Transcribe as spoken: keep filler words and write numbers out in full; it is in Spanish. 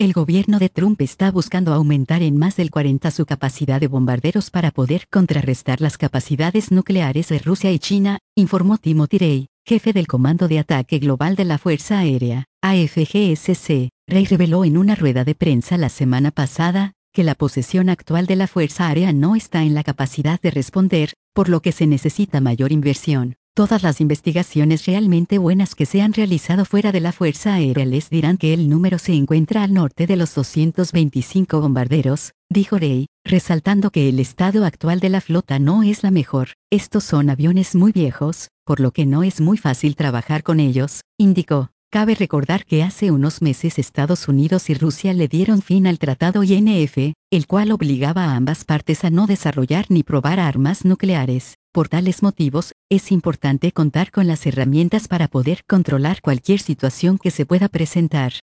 El gobierno de Trump está buscando aumentar en más del cuarenta su capacidad de bombarderos para poder contrarrestar las capacidades nucleares de Rusia y China, informó Timothy Ray, jefe del Comando de Ataque Global de la Fuerza Aérea, A F G S C. Ray reveló en una rueda de prensa la semana pasada, que la posesión actual de la Fuerza Aérea no está en la capacidad de responder, por lo que se necesita mayor inversión. Todas las investigaciones realmente buenas que se han realizado fuera de la Fuerza Aérea les dirán que el número se encuentra al norte de los doscientos veinticinco bombarderos, dijo Ray, resaltando que el estado actual de la flota no es la mejor. Estos son aviones muy viejos, por lo que no es muy fácil trabajar con ellos, indicó. Cabe recordar que hace unos meses Estados Unidos y Rusia le dieron fin al Tratado I N F, el cual obligaba a ambas partes a no desarrollar ni probar armas nucleares. Por tales motivos, es importante contar con las herramientas para poder controlar cualquier situación que se pueda presentar.